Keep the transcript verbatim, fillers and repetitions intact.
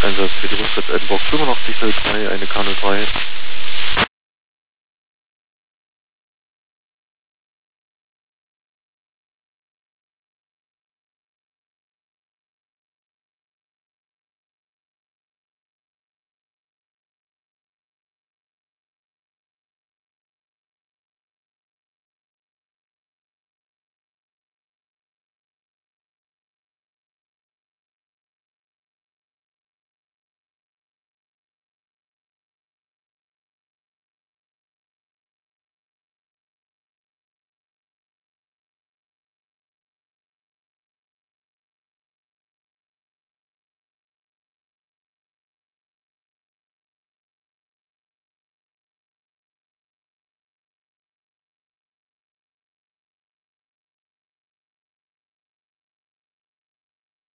Einsatz für die Rücktritts Edinburgh fünfundachtzig null drei, eine K null drei.